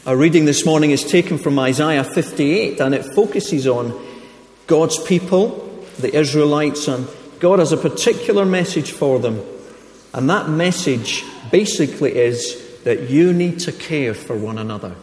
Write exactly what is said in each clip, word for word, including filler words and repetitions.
Our reading this morning is taken from Isaiah fifty-eight, and it focuses on God's people, the Israelites, and God has a particular message for them. And that message basically is that you need to care for one another.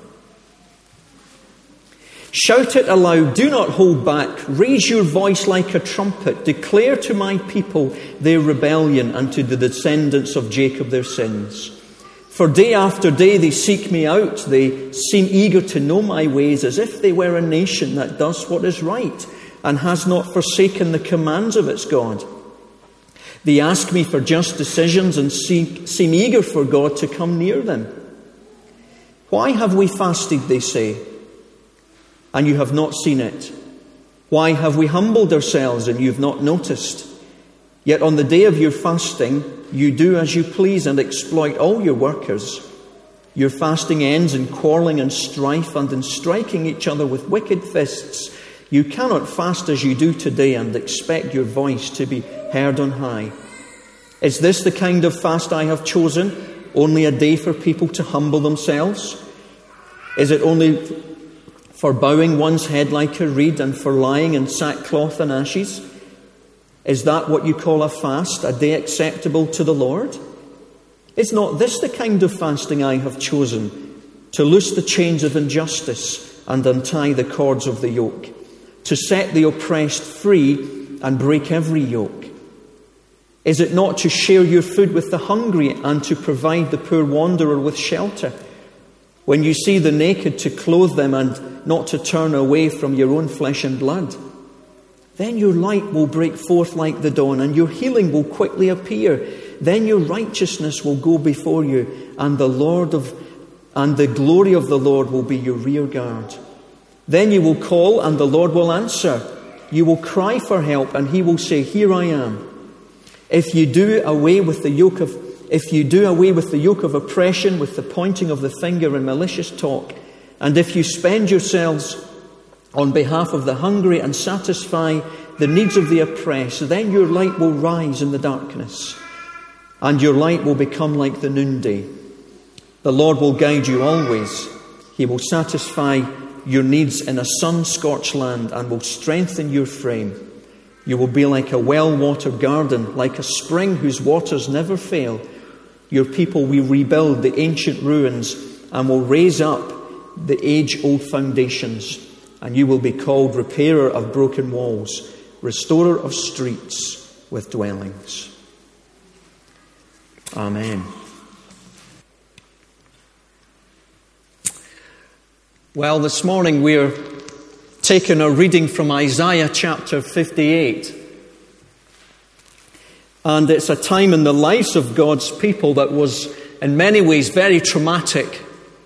Shout it aloud, do not hold back. Raise your voice like a trumpet. Declare to my people their rebellion, and to the descendants of Jacob their sins. For day after day they seek me out. They seem eager to know my ways, as if they were a nation that does what is right and has not forsaken the commands of its God. They ask me for just decisions and seem, seem eager for God to come near them. Why have we fasted, they say, and you have not seen it? Why have we humbled ourselves and you have not noticed? Yet on the day of your fasting, you do as you please and exploit all your workers. Your fasting ends in quarreling and strife and in striking each other with wicked fists. You cannot fast as you do today and expect your voice to be heard on high. Is this the kind of fast I have chosen? Only a day for people to humble themselves? Is it only for bowing one's head like a reed and for lying in sackcloth and ashes? Is that what you call a fast, a day acceptable to the Lord? Is not this the kind of fasting I have chosen? To loose the chains of injustice and untie the cords of the yoke, to set the oppressed free and break every yoke? Is it not to share your food with the hungry and to provide the poor wanderer with shelter? When you see the naked, to clothe them and not to turn away from your own flesh and blood? Then your light will break forth like the dawn, and your healing will quickly appear. Then your righteousness will go before you, and the Lord of and the glory of the Lord will be your rear guard. Then you will call, and the Lord will answer. You will cry for help, and he will say, "Here I am." If you do away with the yoke of if you do away with the yoke of oppression, with the pointing of the finger and malicious talk, and if you spend yourselves on behalf of the hungry and satisfy the needs of the oppressed, then your light will rise in the darkness, and your light will become like the noonday. The Lord will guide you always. He will satisfy your needs in a sun-scorched land and will strengthen your frame. You will be like a well-watered garden, like a spring whose waters never fail. Your people will rebuild the ancient ruins and will raise up the age-old foundations. And you will be called repairer of broken walls, restorer of streets with dwellings. Amen. Well, this morning we're taking a reading from Isaiah chapter fifty-eight. And it's a time in the lives of God's people that was in many ways very traumatic.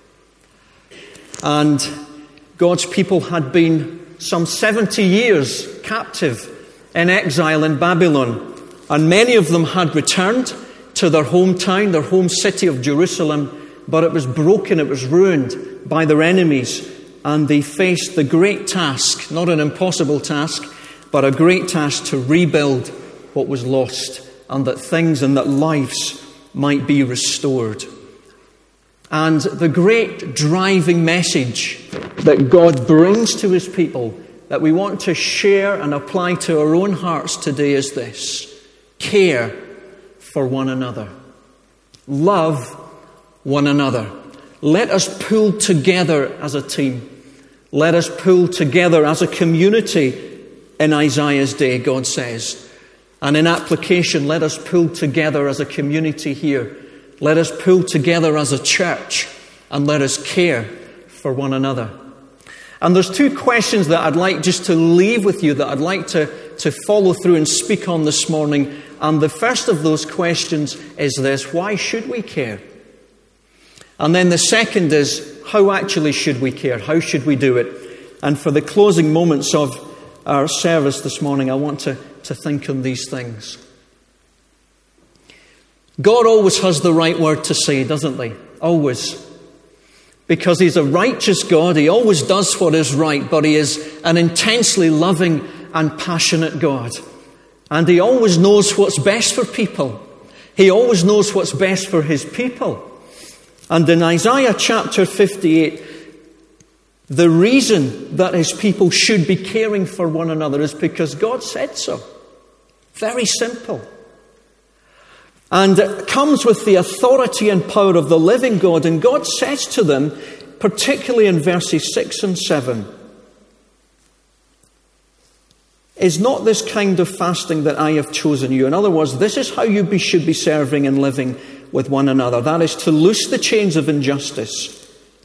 And God's people had been some seventy years captive in exile in Babylon. And many of them had returned to their hometown, their home city of Jerusalem. But it was broken, it was ruined by their enemies. And they faced the great task, not an impossible task, but a great task to rebuild what was lost. And that things and that lives might be restored. And the great driving message that God brings to his people that we want to share and apply to our own hearts today is this: care for one another. Love one another. Let us pull together as a team. Let us pull together as a community in Isaiah's day, God says. And in application, let us pull together as a community here. Let us pull together as a church and let us care for one another. And there's two questions that I'd like just to leave with you that I'd like to, to follow through and speak on this morning. And the first of those questions is this: why should we care? And then the second is, how actually should we care? How should we do it? And for the closing moments of our service this morning, I want to, to think on these things. God always has the right word to say, doesn't he? Always. Because he's a righteous God. He always does what is right, but he is an intensely loving and passionate God. And he always knows what's best for people. He always knows what's best for his people. And in Isaiah chapter fifty-eight, The reason that his people should be caring for one another is because God said so. Very simple. And it comes with the authority and power of the living God. And God says to them, particularly in verses six and seven, is not this kind of fasting that I have chosen you. In other words, this is how you be, should be serving and living with one another. That is to loose the chains of injustice,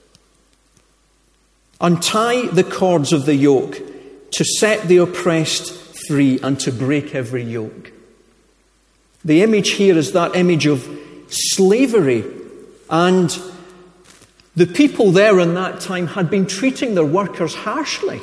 untie the cords of the yoke, to set the oppressed free, and to break every yoke. The image here is that image of slavery, and the people there in that time had been treating their workers harshly.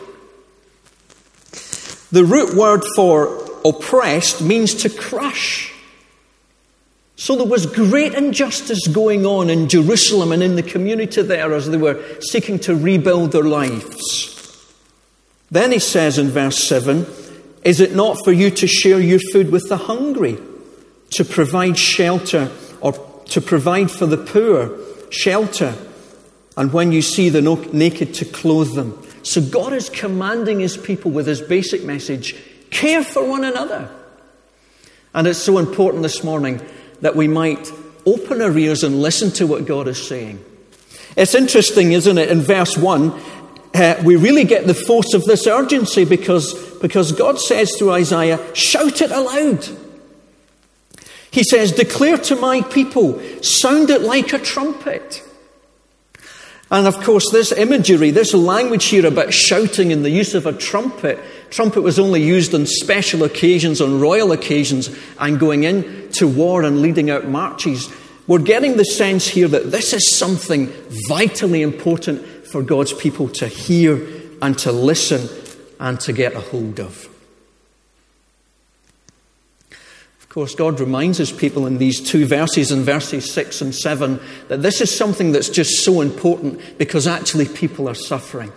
The root word for oppressed means to crush. So there was great injustice going on in Jerusalem and in the community there as they were seeking to rebuild their lives. Then he says in verse seven, is it not for you to share your food with the hungry, to provide shelter, or to provide for the poor shelter, and when you see the naked to clothe them? So God is commanding his people with his basic message, care for one another. And it's so important this morning that we might open our ears and listen to what God is saying. It's interesting, isn't it? In verse one, uh, we really get the force of this urgency because, because God says through Isaiah, shout it aloud. He says, declare to my people, sound it like a trumpet. And of course, this imagery, this language here about shouting and the use of a trumpet, trumpet was only used on special occasions, on royal occasions, and going into war and leading out marches. We're getting the sense here that this is something vitally important for God's people to hear and to listen and to get a hold of. Of course, God reminds his people in these two verses, in verses six and seven, that this is something that's just so important because actually people are suffering.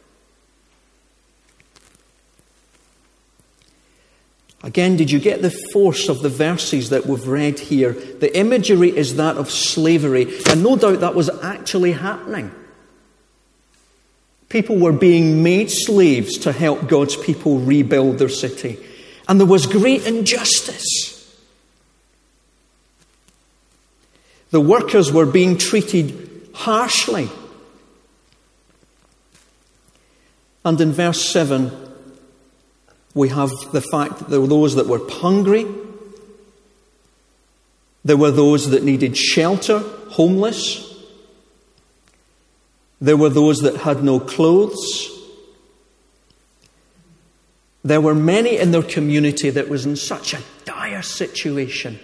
Again, did you get the force of the verses that we've read here? The imagery is that of slavery, and no doubt that was actually happening. People were being made slaves to help God's people rebuild their city. And there was great injustice. The workers were being treated harshly. And in verse seven, we have the fact that there were those that were hungry. There were those that needed shelter, homeless. There were those that had no clothes. There were many in their community that was in such a dire situation.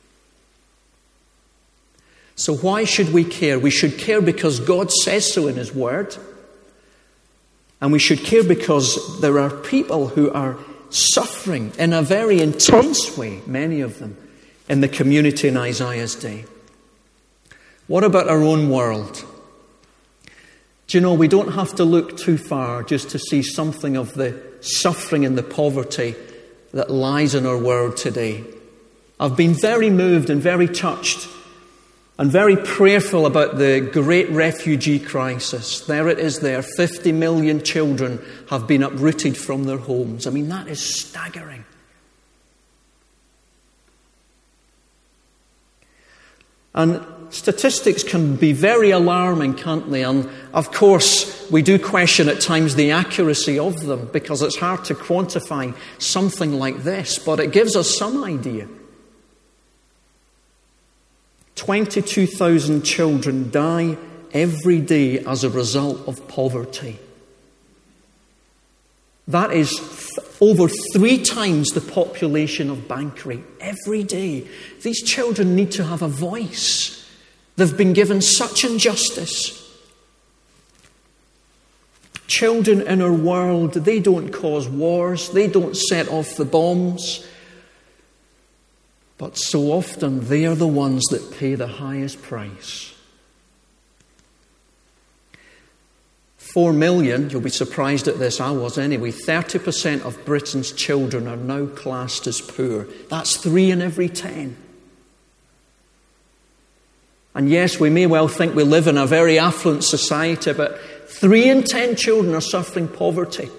So why should we care? We should care because God says so in his word. And we should care because there are people who are suffering in a very intense way, many of them, in the community in Isaiah's day. What about our own world? Do you know, we don't have to look too far just to see something of the suffering and the poverty that lies in our world today. I've been very moved and very touched and very prayerful about the great refugee crisis. There it is there. fifty million children have been uprooted from their homes. I mean, that is staggering. And statistics can be very alarming, can't they? And of course, we do question at times the accuracy of them because it's hard to quantify something like this, but it gives us some idea. twenty-two thousand children die every day as a result of poverty. That is th- over three times the population of Banchory every day. These children need to have a voice. They've been given such injustice. Children in our world, they don't cause wars. They don't set off the bombs. But so often they are the ones that pay the highest price. Four million, you'll be surprised at this, I was anyway, thirty percent of Britain's children are now classed as poor. That's three in every ten. And yes, we may well think we live in a very affluent society, but three in ten children are suffering poverty.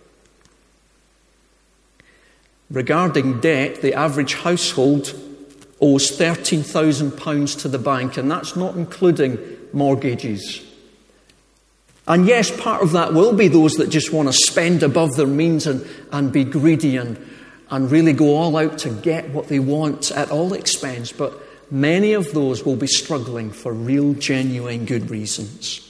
Regarding debt, the average household owes thirteen thousand pounds to the bank, and that's not including mortgages. And yes, part of that will be those that just want to spend above their means and, and be greedy and, and really go all out to get what they want at all expense. But many of those will be struggling for real, genuine, good reasons.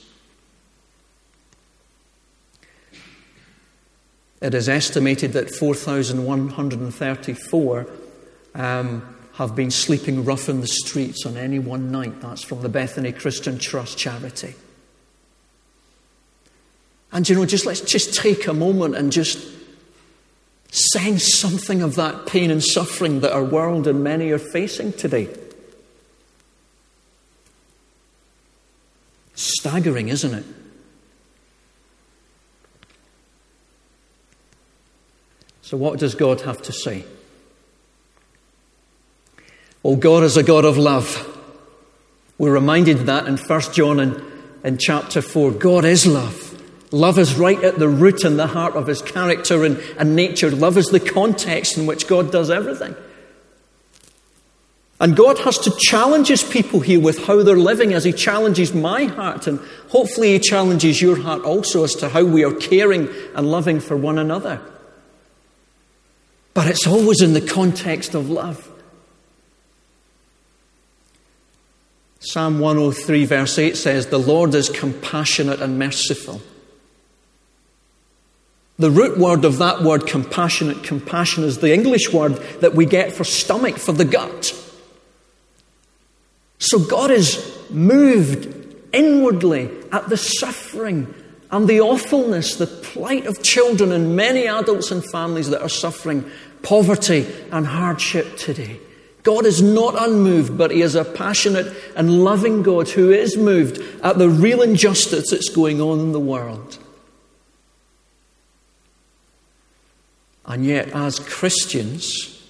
It is estimated that four thousand one hundred thirty-four um, have been sleeping rough in the streets on any one night. That's from the Bethany Christian Trust charity. And you know, just let's just take a moment and just sense something of that pain and suffering that our world and many are facing today. Staggering, isn't it? So what does God have to say? Well, God is a God of love. We're reminded of that in First John in, in chapter four. God is love. Love is right at the root and the heart of his character and, and nature. Love is the context in which God does everything. And God has to challenge his people here with how they're living, as he challenges my heart, and hopefully he challenges your heart also as to how we are caring and loving for one another. But it's always in the context of love. Psalm one oh three verse eight says, "The Lord is compassionate and merciful." The root word of that word, compassionate, compassion, is the English word that we get for stomach, for the gut. So God is moved inwardly at the suffering and the awfulness, the plight of children and many adults and families that are suffering poverty and hardship today. God is not unmoved, but he is a passionate and loving God who is moved at the real injustice that's going on in the world. And yet, as Christians,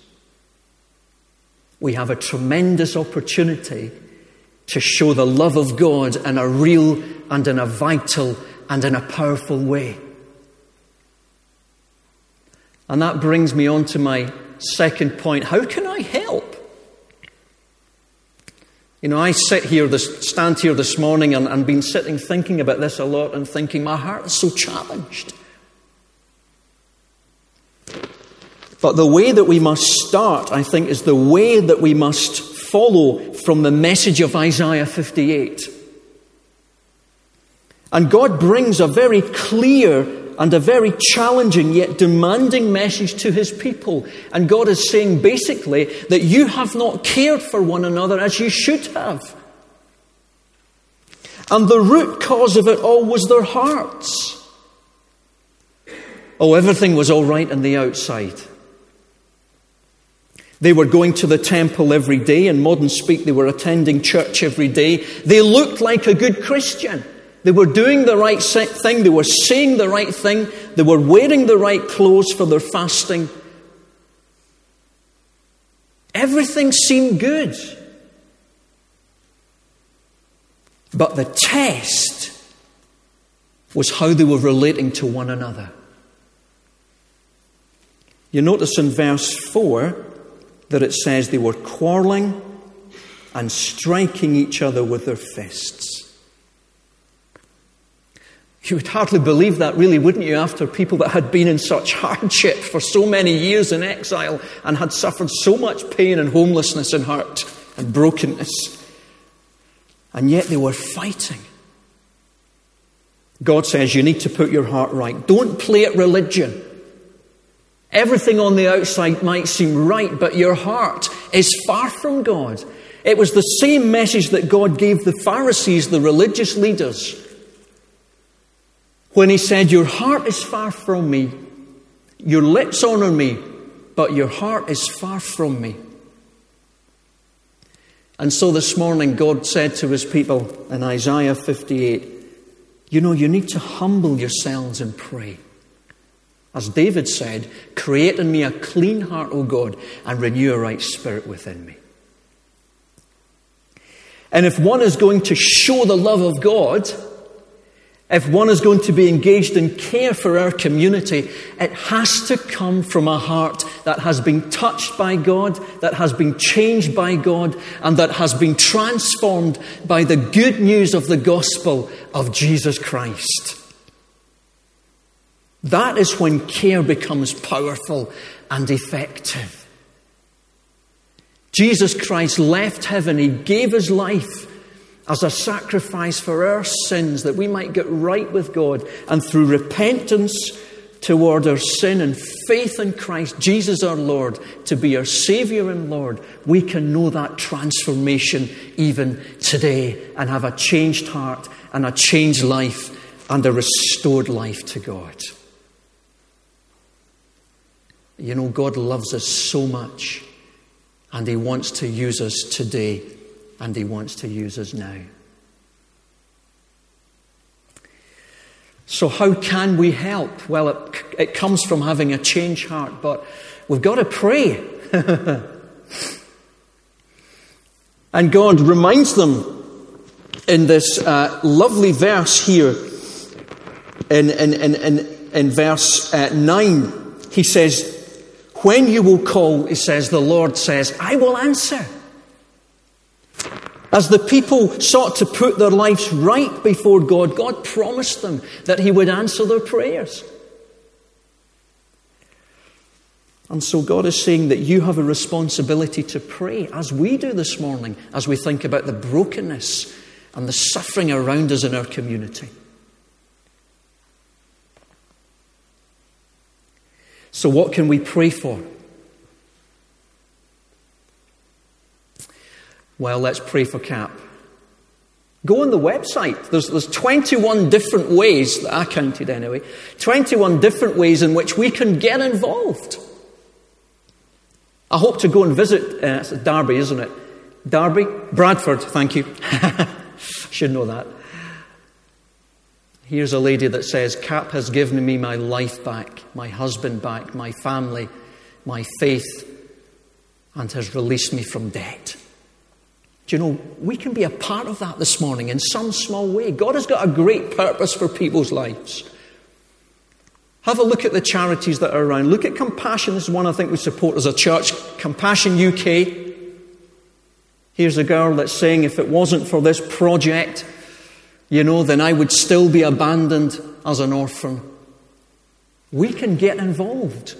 we have a tremendous opportunity to show the love of God in a real and in a vital and in a powerful way. And that brings me on to my second point. How can I help? You know, I sit here, this, stand here this morning and, and been sitting thinking about this a lot and thinking my heart is so challenged. But the way that we must start, I think, is the way that we must follow from the message of Isaiah fifty-eight. And God brings a very clear and a very challenging yet demanding message to his people. And God is saying basically that you have not cared for one another as you should have. And the root cause of it all was their hearts. Oh, everything was all right on the outside. They were going to the temple every day. In modern speak, they were attending church every day. They looked like a good Christian. They were doing the right thing. They were saying the right thing. They were wearing the right clothes for their fasting. Everything seemed good. But the test was how they were relating to one another. You notice in verse four that it says they were quarreling and striking each other with their fists. You would hardly believe that, really, wouldn't you, after people that had been in such hardship for so many years in exile and had suffered so much pain and homelessness and hurt and brokenness. And yet they were fighting. God says you need to put your heart right. Don't play at religion. Everything on the outside might seem right, but your heart is far from God. It was the same message that God gave the Pharisees, the religious leaders, when he said, your heart is far from me. Your lips honor me, but your heart is far from me. And so this morning God said to his people in Isaiah fifty-eight, you know, you need to humble yourselves and pray. As David said, create in me a clean heart, O God, and renew a right spirit within me. And if one is going to show the love of God, if one is going to be engaged in care for our community, it has to come from a heart that has been touched by God, that has been changed by God, and that has been transformed by the good news of the gospel of Jesus Christ. That is when care becomes powerful and effective. Jesus Christ left heaven. He gave his life as a sacrifice for our sins, that we might get right with God. And through repentance toward our sin and faith in Christ, Jesus our Lord, to be our Saviour and Lord, we can know that transformation even today and have a changed heart and a changed life and a restored life to God. You know, God loves us so much, and he wants to use us today. And he wants to use us now. So how can we help? Well, it, it comes from having a changed heart, but we've got to pray. And God reminds them in this uh, lovely verse here, in, in, in, in, in verse uh, nine, he says, when you will call, he says, the Lord says, I will answer. As the people sought to put their lives right before God, God promised them that he would answer their prayers. And so God is saying that you have a responsibility to pray, as we do this morning, as we think about the brokenness and the suffering around us in our community. So what can we pray for? Well, let's pray for Cap. Go on the website. There's, there's twenty-one different ways, that I counted anyway, twenty-one different ways in which we can get involved. I hope to go and visit, uh, it's Derby, isn't it? Derby? Bradford, thank you. Should know that. Here's a lady that says, Cap has given me my life back, my husband back, my family, my faith, and has released me from debt. Do you know, we can be a part of that this morning in some small way. God has got a great purpose for people's lives. Have a look at the charities that are around. Look at Compassion. This is one I think we support as a church. Compassion U K. Here's a girl that's saying, if it wasn't for this project, you know, then I would still be abandoned as an orphan. We can get involved.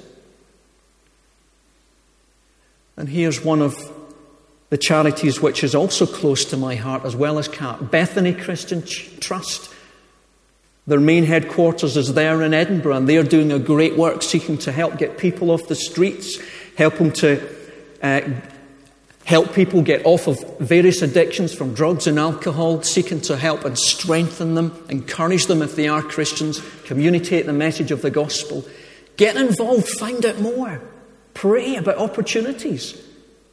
And here's one of the charities which is also close to my heart, as well as Cap. Bethany Christian Trust. Their main headquarters is there in Edinburgh, and they're doing a great work seeking to help get people off the streets, help them to uh, help people get off of various addictions from drugs and alcohol, seeking to help and strengthen them, encourage them if they are Christians, communicate the message of the gospel. Get involved, find out more. Pray about opportunities.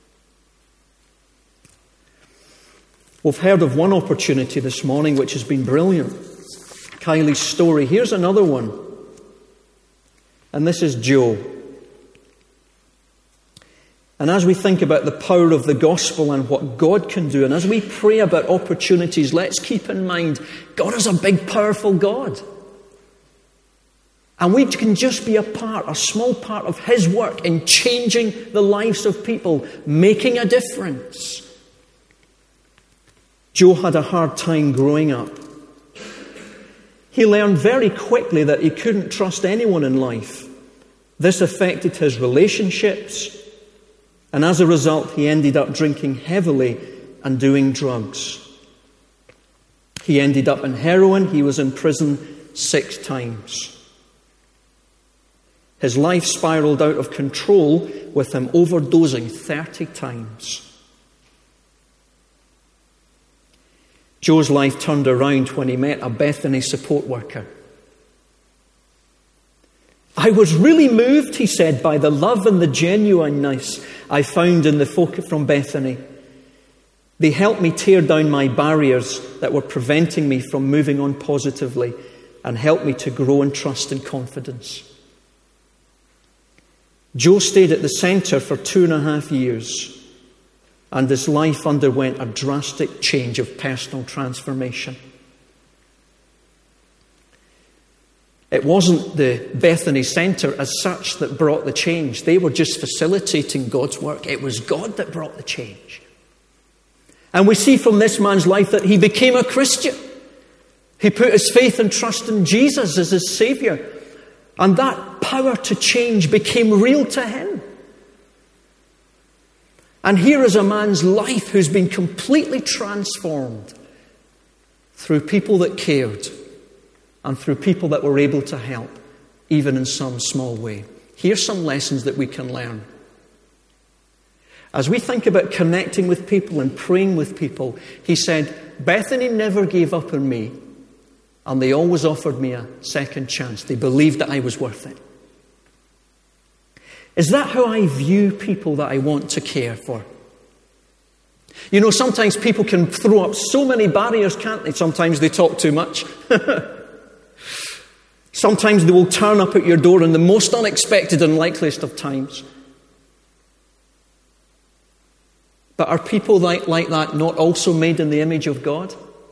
We've heard of one opportunity this morning which has been brilliant. Kylie's story. Here's another one. And this is Joe. And as we think about the power of the gospel and what God can do, and as we pray about opportunities, let's keep in mind, God is a big, powerful God. And we can just be a part, a small part of his work in changing the lives of people, making a difference. Joe had a hard time growing up. He learned very quickly that he couldn't trust anyone in life. This affected his relationships, and as a result, he ended up drinking heavily and doing drugs. He ended up in heroin. He was in prison six times. His life spiraled out of control with him overdosing thirty times. Joe's life turned around when he met a Bethany support worker. I was really moved, he said, by the love and the genuineness I found in the folk from Bethany. They helped me tear down my barriers that were preventing me from moving on positively and helped me to grow in trust and confidence. Joe stayed at the centre for two and a half years. And his life underwent a drastic change of personal transformation. It wasn't the Bethany Centre as such that brought the change. They were just facilitating God's work. It was God that brought the change. And we see from this man's life that he became a Christian. He put his faith and trust in Jesus as his Saviour. And that power to change became real to him. And here is a man's life who's been completely transformed through people that cared and through people that were able to help, even in some small way. Here's some lessons that we can learn. As we think about connecting with people and praying with people, he said, Bethany never gave up on me, and they always offered me a second chance. They believed that I was worth it. Is that how I view people that I want to care for? You know, sometimes people can throw up so many barriers, can't they? Sometimes they talk too much. Sometimes they will turn up at your door in the most unexpected and likeliest of times. But are people like, like that not also made in the image of God?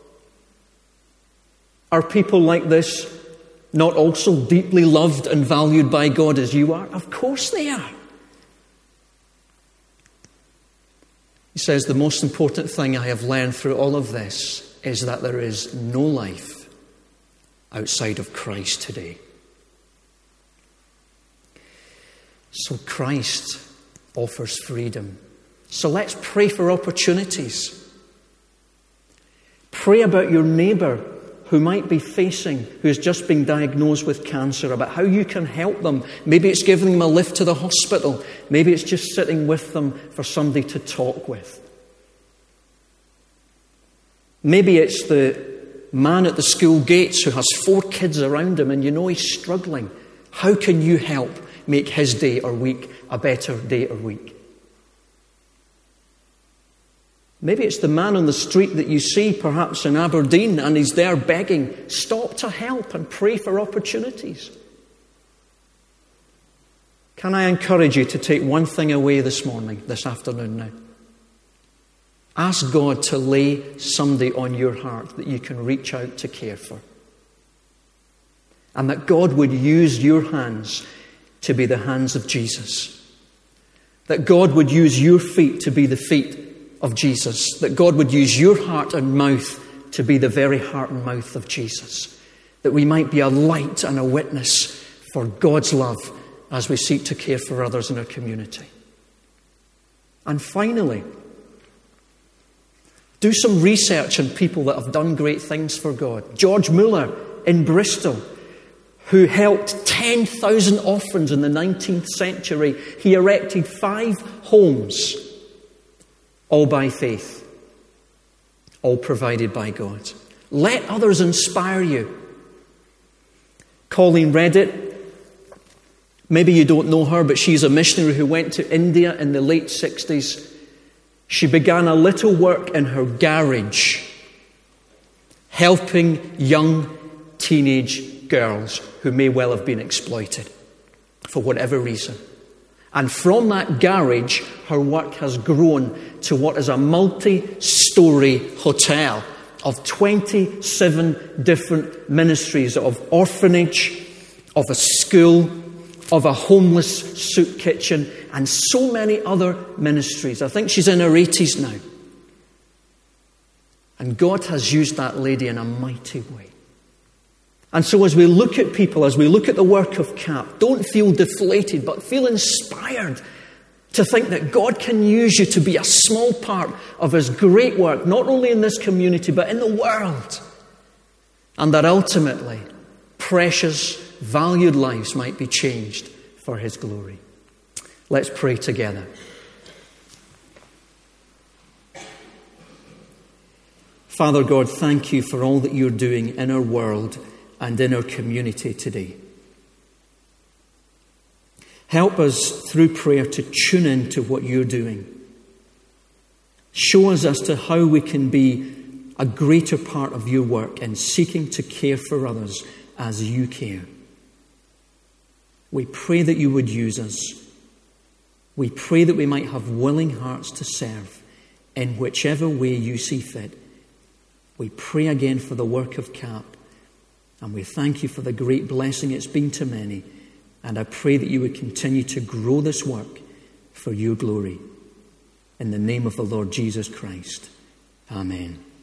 Are people like this not also deeply loved and valued by God as you are? Of course they are. He says, the most important thing I have learned through all of this is that there is no life outside of Christ today. So Christ offers freedom. So let's pray for opportunities. Pray about your neighbour who might be facing, who's just been diagnosed with cancer, about how you can help them. Maybe it's giving them a lift to the hospital. Maybe it's just sitting with them for somebody to talk with. Maybe it's the man at the school gates who has four kids around him and you know he's struggling. How can you help make his day or week a better day or week? Maybe it's the man on the street that you see perhaps in Aberdeen and he's there begging. Stop to help and pray for opportunities. Can I encourage you to take one thing away this morning, this afternoon now? Ask God to lay somebody on your heart that you can reach out to care for. And that God would use your hands to be the hands of Jesus. That God would use your feet to be the feet of Jesus, that God would use your heart and mouth to be the very heart and mouth of Jesus, that we might be a light and a witness for God's love as we seek to care for others in our community. And finally, do some research on people that have done great things for God. George Muller in Bristol, who helped ten thousand orphans in the nineteenth century, he erected five homes, all by faith, all provided by God. Let others inspire you. Colleen Reddit, maybe you don't know her, but she's a missionary who went to India in the late sixties. She began a little work in her garage, helping young teenage girls who may well have been exploited for whatever reason. And from that garage, her work has grown to what is a multi-story hotel of twenty-seven different ministries of orphanage, of a school, of a homeless soup kitchen, and so many other ministries. I think she's in her eighties now. And God has used that lady in a mighty way. And so as we look at people, as we look at the work of C A P, don't feel deflated, but feel inspired to think that God can use you to be a small part of His great work, not only in this community, but in the world. And that ultimately, precious, valued lives might be changed for His glory. Let's pray together. Father God, thank you for all that you're doing in our world and in our community today. Help us through prayer to tune in to what you're doing. Show us as to how we can be a greater part of your work in seeking to care for others as you care. We pray that you would use us. We pray that we might have willing hearts to serve in whichever way you see fit. We pray again for the work of C A P, and we thank you for the great blessing it's been to many. And I pray that you would continue to grow this work for your glory. In the name of the Lord Jesus Christ. Amen.